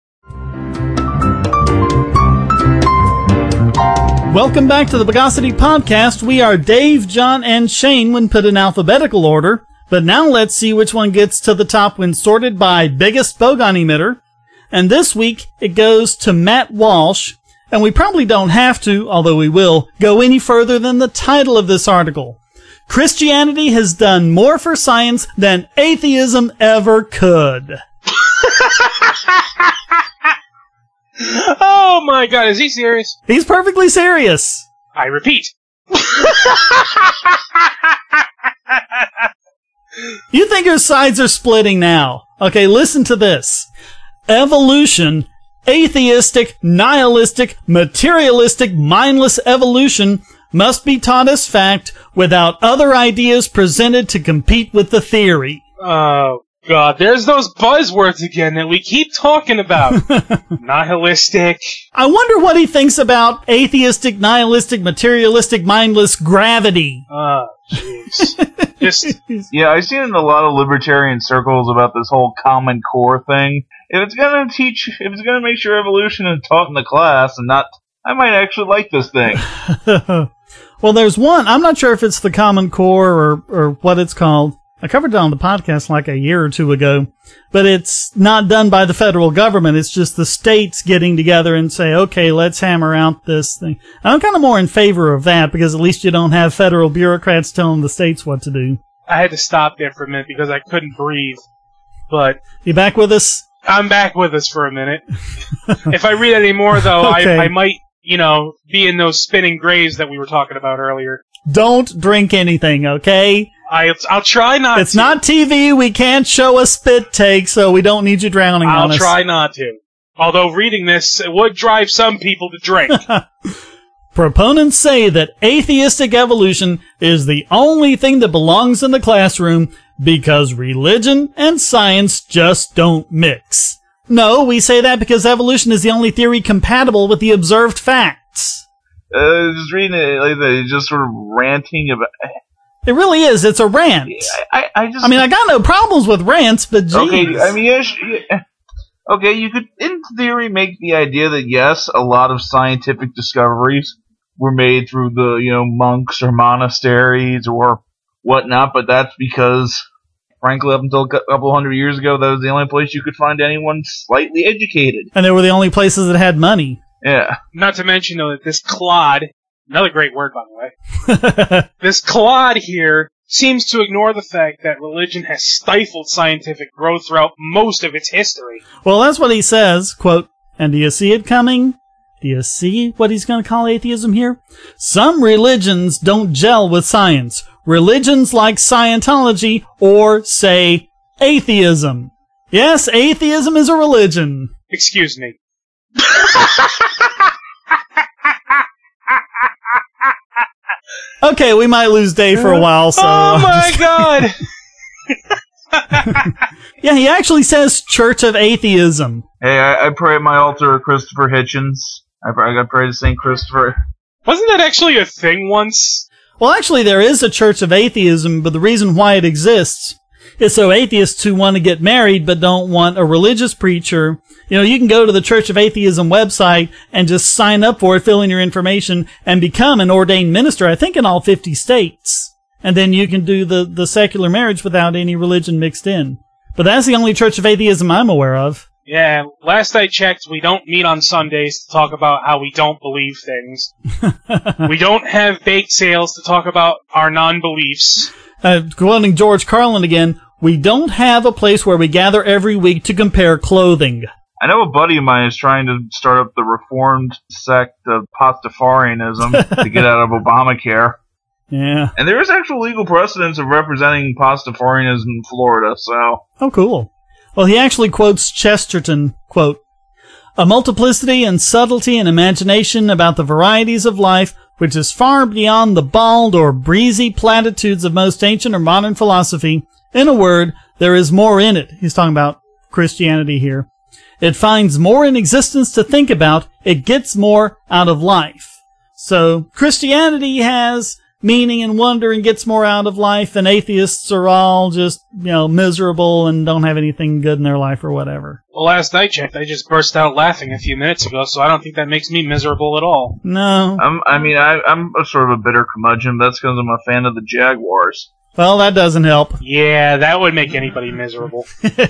Welcome back to the Bogosity Podcast. We are Dave, John, and Shane when put in alphabetical order. But now let's see which one gets to the top when sorted by biggest bogon emitter. And this week, it goes to Matt Walsh. And we probably don't have to, although we will, go any further than the title of this article. Christianity has done more for science than atheism ever could. Oh my god, is he serious? He's perfectly serious. I repeat. You think your sides are splitting now. Okay, listen to this. Evolution, atheistic, nihilistic, materialistic, mindless evolution must be taught as fact without other ideas presented to compete with the theory. Oh, God, there's those buzzwords again that we keep talking about. Nihilistic. I wonder what he thinks about atheistic, nihilistic, materialistic, mindless gravity. Oh, jeez. Just Yeah, I've seen in a lot of libertarian circles about this whole Common Core thing. If it's gonna teach, if it's gonna make sure evolution is taught in the class and not, I might actually like this thing. Well, there's one. I'm not sure if it's the Common Core or, or what it's called. I covered it on the podcast like a year or two ago. But it's not done by the federal government. It's just the states getting together and say, okay, let's hammer out this thing. I'm kind of more in favor of that because at least you don't have federal bureaucrats telling the states what to do. I had to stop there for a minute because I couldn't breathe. But you back with us? I'm back with us for a minute. If I read any more, though, okay. I, I might... you know, be in those spinning graves that we were talking about earlier. Don't drink anything, okay? I, I'll try not it's to. It's not T V. We can't show a spit take, so we don't need you drowning I'll on us. I'll try not to. Although reading this it would drive some people to drink. Proponents say that atheistic evolution is the only thing that belongs in the classroom because religion and science just don't mix. No, we say that because evolution is the only theory compatible with the observed facts. Uh, just reading it like that, it's just sort of ranting about... It really is. It's a rant. I, I just... I mean, I got no problems with rants, but geez. Okay, I mean, yes, yeah, okay, you could, in theory, make the idea that, yes, a lot of scientific discoveries were made through the, you know, monks or monasteries or whatnot, but that's because frankly, up until a couple hundred years ago, that was the only place you could find anyone slightly educated. And they were the only places that had money. Yeah. Not to mention, though, that this clod, another great word, by the way, this clod here seems to ignore the fact that religion has stifled scientific growth throughout most of its history. Well, that's what he says, quote, and do you see it coming? Do you see what he's going to call atheism here? Some religions don't gel with science. Religions like Scientology or, say, atheism. Yes, atheism is a religion. Excuse me. Okay, we might lose Dave for a while, so... Oh my god! Yeah, he actually says Church of Atheism. Hey, I, I pray at my altar of Christopher Hitchens. I pray, I pray to Saint Christopher. Wasn't that actually a thing once? Well, actually, there is a Church of Atheism, but the reason why it exists is so atheists who want to get married but don't want a religious preacher. You know, you can go to the Church of Atheism website and just sign up for it, fill in your information, and become an ordained minister, I think in all fifty states. And then you can do the, the secular marriage without any religion mixed in. But that's the only Church of Atheism I'm aware of. Yeah, last I checked, we don't meet on Sundays to talk about how we don't believe things. We don't have bake sales to talk about our non-beliefs. Uh, quoting George Carlin again, we don't have a place where we gather every week to compare clothing. I know a buddy of mine is trying to start up the reformed sect of Pastafarianism to get out of Obamacare. Yeah. And there is actual legal precedence of representing Pastafarianism in Florida, so... Oh, cool. Well, he actually quotes Chesterton, quote, a multiplicity and subtlety and imagination about the varieties of life which is far beyond the bald or breezy platitudes of most ancient or modern philosophy. In a word, there is more in it. He's talking about Christianity here. It finds more in existence to think about. It gets more out of life. So Christianity has meaning and wonder and gets more out of life, and atheists are all just, you know, miserable and don't have anything good in their life or whatever. Well, last I checked, I just burst out laughing a few minutes ago, so I don't think that makes me miserable at all. No. I'm, I mean, I, I'm a sort of a bitter curmudgeon, but that's because I'm a fan of the Jaguars. Well, that doesn't help. Yeah, that would make anybody miserable.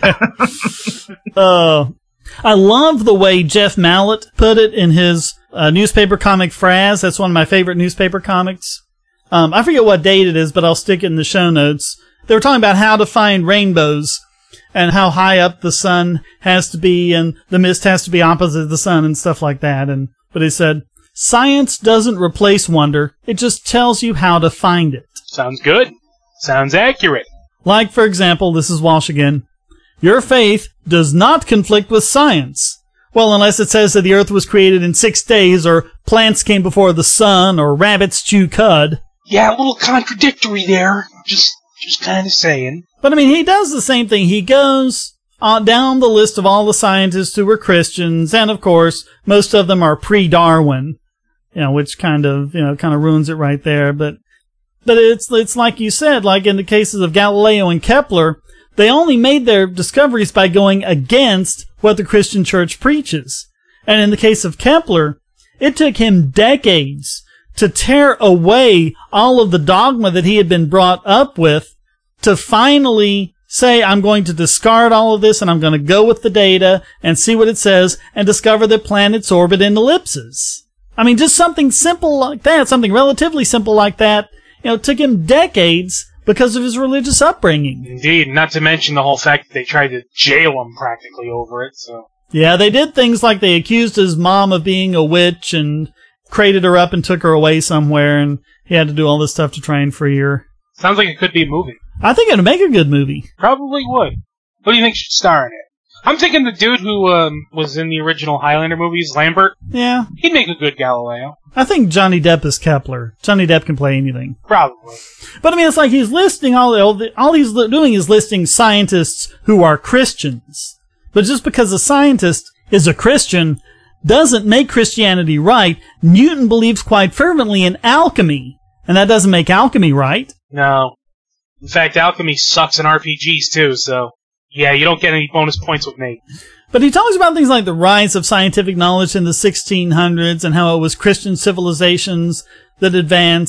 uh, I love the way Jeff Mallett put it in his uh, newspaper comic Fraz. That's one of my favorite newspaper comics. Um, I forget what date it is, but I'll stick it in the show notes. They were talking about how to find rainbows and how high up the sun has to be and the mist has to be opposite the sun and stuff like that. And but he said, science doesn't replace wonder. It just tells you how to find it. Sounds good. Sounds accurate. Like, for example, this is Walsh again. Your faith does not conflict with science. Well, unless it says that the earth was created in six days, or plants came before the sun, or rabbits chew cud. Yeah, a little contradictory there. Just, just kind of saying. But I mean, he does the same thing. He goes uh, down the list of all the scientists who were Christians, and of course, most of them are pre-Darwin. You know, which kind of, you know, kind of ruins it right there. But, but it's, it's like you said, like in the cases of Galileo and Kepler, they only made their discoveries by going against what the Christian church preaches. And in the case of Kepler, it took him decades to tear away all of the dogma that he had been brought up with to finally say, I'm going to discard all of this and I'm going to go with the data and see what it says and discover that planets orbit in ellipses. I mean, just something simple like that, something relatively simple like that, you know, it took him decades because of his religious upbringing. Indeed, not to mention the whole fact that they tried to jail him practically over it, so. Yeah, they did things like they accused his mom of being a witch and crated her up and took her away somewhere, and he had to do all this stuff to try and free her. Sounds like it could be a movie. I think it'd make a good movie. Probably would. Who do you think should star in it? I'm thinking the dude who um, was in the original Highlander movies, Lambert. Yeah. He'd make a good Galileo. I think Johnny Depp is Kepler. Johnny Depp can play anything. Probably. But I mean, it's like he's listing all the, all, the, all he's doing is listing scientists who are Christians. But just because a scientist is a Christian doesn't make Christianity right. Newton believes quite fervently in alchemy, and that doesn't make alchemy right. No. In fact, alchemy sucks in R P Gs too, so yeah, you don't get any bonus points with me. But he talks about things like the rise of scientific knowledge in the sixteen hundreds and how it was Christian civilizations that advanced,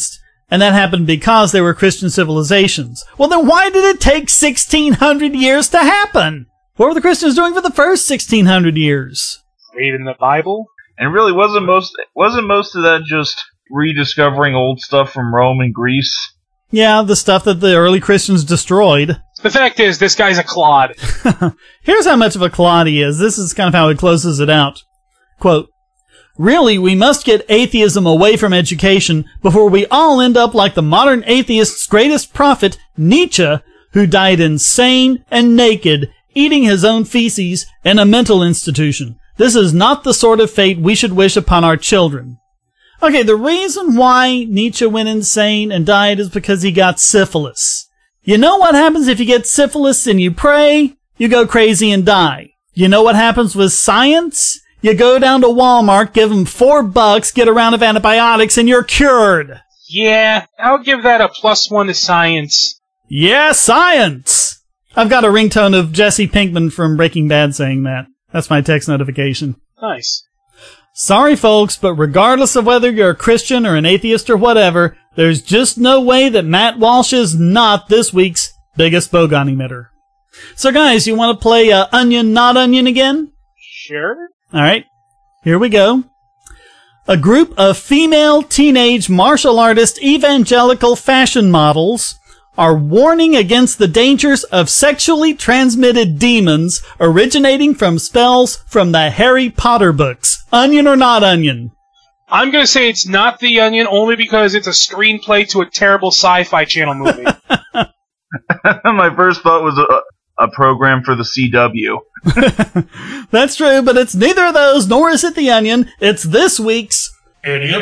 And that happened because they were Christian civilizations. Well, then why did it take sixteen hundred years to happen? What were the Christians doing for the first sixteen hundred years? Reading the Bible? And really, wasn't most wasn't most of that just rediscovering old stuff from Rome and Greece? Yeah, the stuff that the early Christians destroyed. The fact is, this guy's a clod. Here's how much of a clod he is. This is kind of how he closes it out. Quote, "Really, we must get atheism away from education before we all end up like the modern atheist's greatest prophet, Nietzsche, who died insane and naked, eating his own feces in a mental institution. This is not the sort of fate we should wish upon our children." Okay, the reason why Nietzsche went insane and died is because he got syphilis. You know what happens if you get syphilis and you pray? You go crazy and die. You know what happens with science? You go down to Walmart, give them four bucks, get a round of antibiotics, and you're cured. Yeah, I'll give that a plus one to science. Yeah, science! I've got a ringtone of Jesse Pinkman from Breaking Bad saying that. That's my text notification. Nice. Sorry, folks, but regardless of whether you're a Christian or an atheist or whatever, there's just no way that Matt Walsh is not this week's biggest bogon emitter. So, guys, you want to play uh, Onion, Not Onion again? Sure. All right, here we go. A group of female teenage martial artist evangelical fashion models are warning against the dangers of sexually transmitted demons originating from spells from the Harry Potter books. Onion or not onion? I'm going to say it's not The Onion only because it's a screenplay to a terrible Sci-Fi Channel movie. My first thought was a, a program for the C W. That's true, but it's neither of those, nor is it The Onion. It's this week's Idiot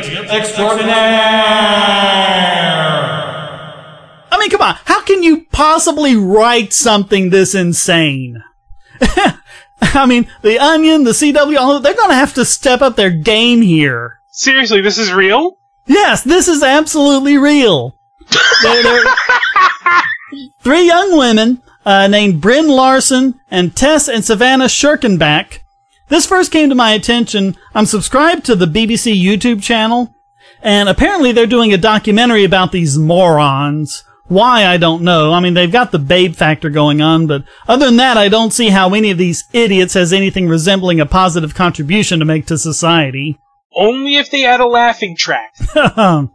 Extraordinaire. I mean, come on. How can you possibly write something this insane? I mean, The Onion, the C W, all, they're going to have to step up their game here. Seriously, this is real? Yes, this is absolutely real. they're, they're three young women uh, named Bryn Larson and Tess and Savannah Schirkenbach. This first came to my attention. I'm subscribed to the B B C YouTube channel, and apparently they're doing a documentary about these morons. Why, I don't know. I mean, they've got the babe factor going on, but other than that, I don't see how any of these idiots has anything resembling a positive contribution to make to society. Only if they had a laughing track. But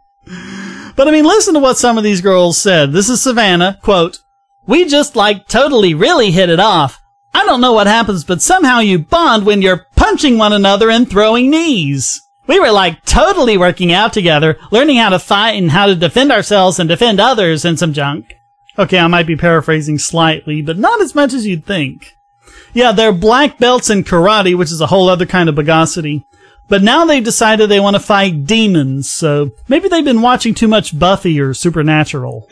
I mean, listen to what some of these girls said. This is Savannah, quote, "We just like totally really hit it off. I don't know what happens, but somehow you bond when you're punching one another and throwing knees. We were like totally working out together, learning how to fight and how to defend ourselves and defend others and some junk." Okay, I might be paraphrasing slightly, but not as much as you'd think. Yeah, they're black belts in karate, which is a whole other kind of bagosity. But now they've decided they want to fight demons, so maybe they've been watching too much Buffy or Supernatural.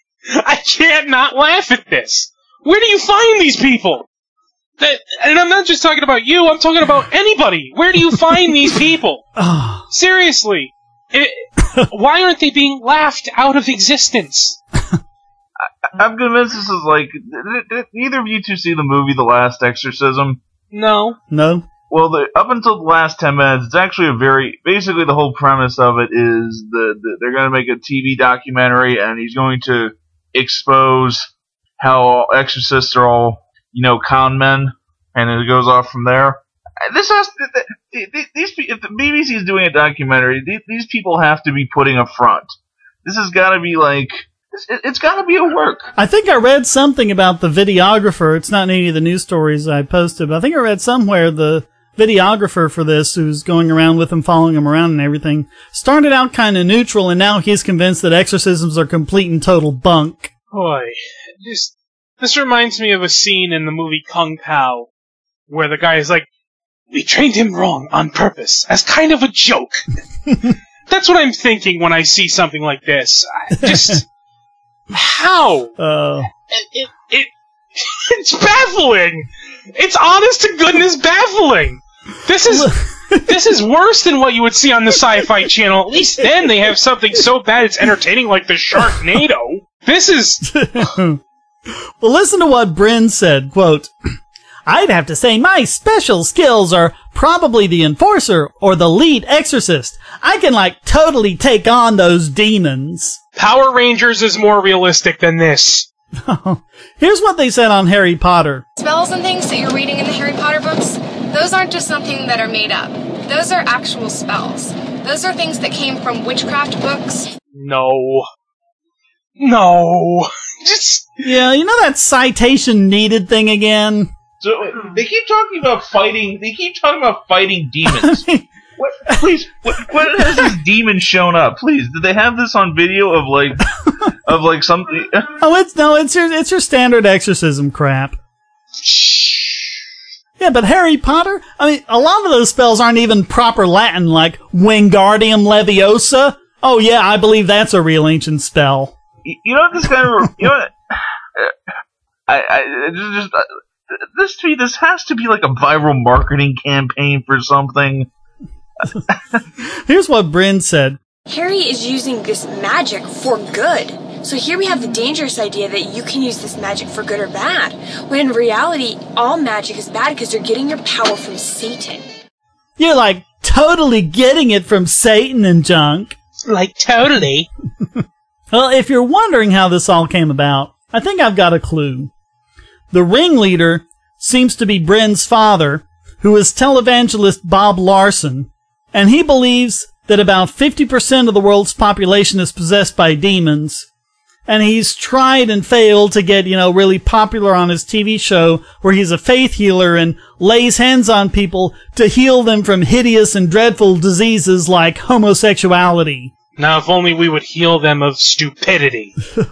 I can't not laugh at this. Where do you find these people? That, and I'm not just talking about you, I'm talking about anybody. Where do you find these people? Oh. Seriously. It, why aren't they being laughed out of existence? I, I'm convinced this is like... Did, did either of you two see the movie The Last Exorcism? No. No. Well, the, up until the last ten minutes, it's actually a very... Basically, the whole premise of it is the, the they're going to make a T V documentary, and he's going to expose how exorcists are all... you know, con men, and it goes off from there. This has to, these if the B B C is doing a documentary, these people have to be putting a front. This has got to be like, it's got to be a work. I think I read something about the videographer. It's not in any of the news stories I posted, but I think I read somewhere the videographer for this, who's going around with him, following him around and everything, started out kind of neutral, and now he's convinced that exorcisms are complete and total bunk. Boy, just... This reminds me of a scene in the movie Kung Pao, where the guy is like, "We trained him wrong on purpose, as kind of a joke." That's what I'm thinking when I see something like this. I just... How? Uh, it, it, it, it's baffling! It's honest to goodness baffling! This is... This is worse than what you would see on the Sci-Fi Channel. At least then they have something so bad it's entertaining, like the Sharknado. This is... Well, listen to what Bryn said, quote, I'd have to say my special skills are probably the Enforcer or the Lead Exorcist. I can, like, totally take on those demons. Power Rangers is more realistic than this. Here's what they said on Harry Potter. Spells and things that you're reading in the Harry Potter books, those aren't just something that are made up. Those are actual spells. Those are things that came from witchcraft books. No. No. Just... Yeah, you know that citation needed thing again? So they keep talking about fighting. They keep talking about fighting demons. What, please, what, what has this demon shown up? Please, did they have this on video of like, of like something? Oh, it's no, it's your, it's your standard exorcism crap. Yeah, but Harry Potter. I mean, a lot of those spells aren't even proper Latin, like Wingardium Leviosa. Oh yeah, I believe that's a real ancient spell. You know what this kind of, you know what? I, I just, uh, this to me, this has to be like a viral marketing campaign for something. Here's what Bryn said. Harry is using this magic for good. So here we have the dangerous idea that you can use this magic for good or bad, when in reality, all magic is bad because you're getting your power from Satan. You're like totally getting it from Satan and junk. Like totally. Well, if you're wondering how this all came about, I think I've got a clue. The ringleader seems to be Bryn's father, who is televangelist Bob Larson, and he believes that about fifty percent of the world's population is possessed by demons, and he's tried and failed to get, you know, really popular on his T V show where he's a faith healer and lays hands on people to heal them from hideous and dreadful diseases like homosexuality. Now, if only we would heal them of stupidity.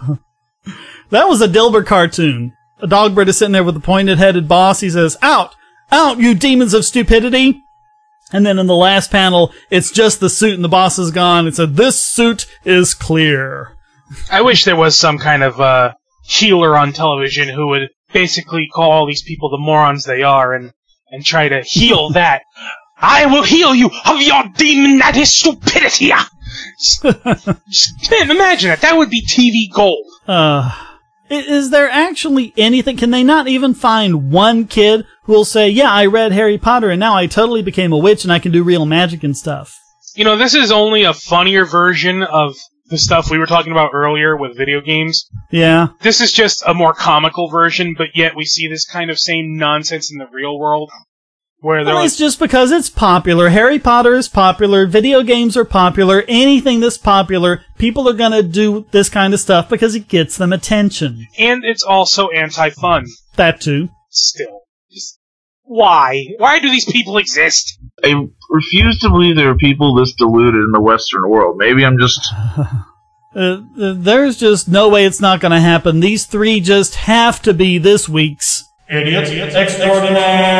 That was a Dilbert cartoon. A Dogbert is sitting there with a pointed-headed boss. He says, "Out! Out, you demons of stupidity!" And then in the last panel, it's just the suit and the boss is gone. It said, "This suit is clear." I wish there was some kind of uh, healer on television who would basically call all these people the morons they are and, and try to heal that. I will heal you of your demon that is stupidity! Just, just, man, imagine it. That would be T V gold. Uh, is there actually anything? Can they not even find one kid who will say, "Yeah, I read Harry Potter and now I totally became a witch and I can do real magic and stuff"? You know, this is only a funnier version of the stuff we were talking about earlier with video games. Yeah. This is just a more comical version, but yet we see this kind of same nonsense in the real world. Where Well, like, it's just because it's popular. Harry Potter is popular. Video games are popular. Anything that's popular, people are going to do this kind of stuff because it gets them attention. and it's also anti-fun. That too. Still. Just, why? Why do these people exist? I refuse to believe there are people this deluded in the Western world. Maybe I'm just... Uh, there's just no way it's not going to happen. These three just have to be this week's Idiots Extraordinaire.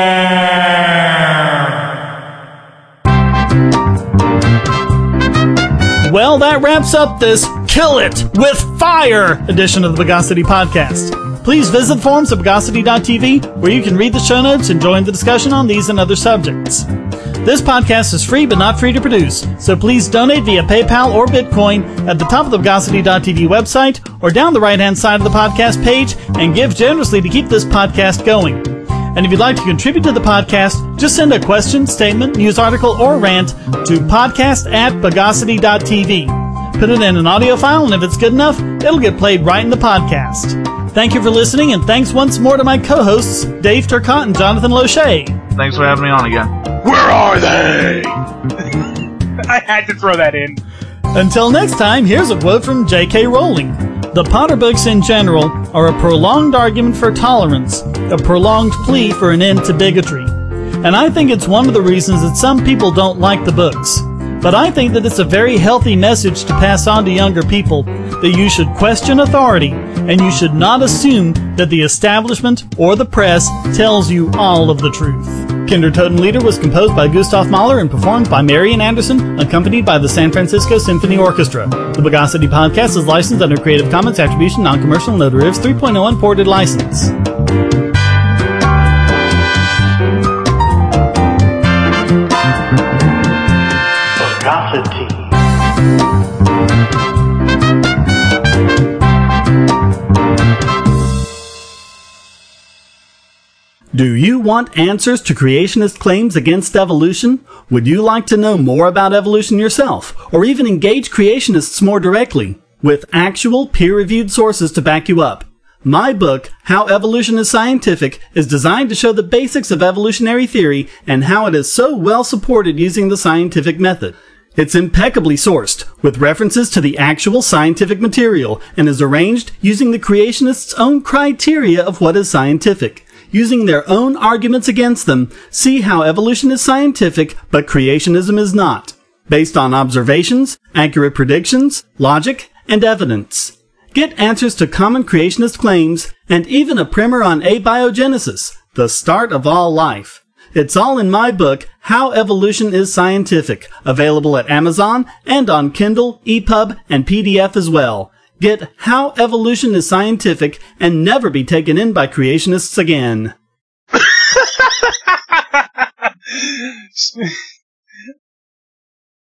Well, that wraps up this Kill It with Fire edition of the Bogosity Podcast. Please visit the forums at bogosity dot t v where you can read the show notes and join the discussion on these and other subjects. This podcast is free but not free to produce, so please donate via PayPal or Bitcoin at the top of the bogosity dot t v website or down the right-hand side of the podcast page and give generously to keep this podcast going. And if you'd like to contribute to the podcast, just send a question, statement, news article, or rant to podcast at bogosity dot t v. Put it in an audio file, and if it's good enough, it'll get played right in the podcast. Thank you for listening, and thanks once more to my co-hosts, Dave Turcotte and Jonathan Loche. Thanks for having me on again. Where are they? I had to throw that in. Until next time, here's a quote from J K Rowling. The Potter books in general are a prolonged argument for tolerance, a prolonged plea for an end to bigotry. And I think it's one of the reasons that some people don't like the books. But I think that it's a very healthy message to pass on to younger people that you should question authority and you should not assume that the establishment or the press tells you all of the truth. Kinder Toten Lieder was composed by Gustav Mahler and performed by Marian Anderson, accompanied by the San Francisco Symphony Orchestra. The Bogosity Podcast is licensed under Creative Commons Attribution Non-Commercial No Derivatives three point oh Unported License. Do you want answers to creationist claims against evolution? Would you like to know more about evolution yourself, or even engage creationists more directly, with actual peer-reviewed sources to back you up? My book, How Evolution is Scientific, is designed to show the basics of evolutionary theory and how it is so well supported using the scientific method. It's impeccably sourced, with references to the actual scientific material, and is arranged using the creationists' own criteria of what is scientific. Using their own arguments against them, see how evolution is scientific, but creationism is not. Based on observations, accurate predictions, logic, and evidence. Get answers to common creationist claims, and even a primer on abiogenesis, the start of all life. It's all in my book, How Evolution is Scientific, available at Amazon and on Kindle, E P U B, and P D F as well. Get How Evolution is Scientific and never be taken in by creationists again.